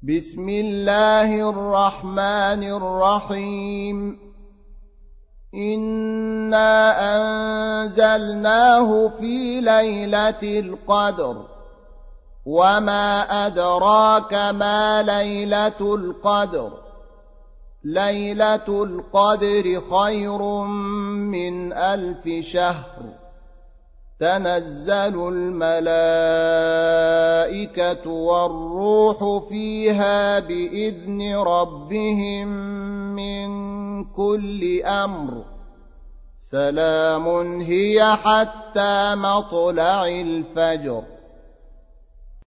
بسم الله الرحمن الرحيم إنا أنزلناه في ليلة القدر وما أدراك ما ليلة القدر ليلة القدر خير من 1000 شهر تنزل الملائكة والروح فيها بإذن ربهم من كل أمر سلام هي حتى مطلع الفجر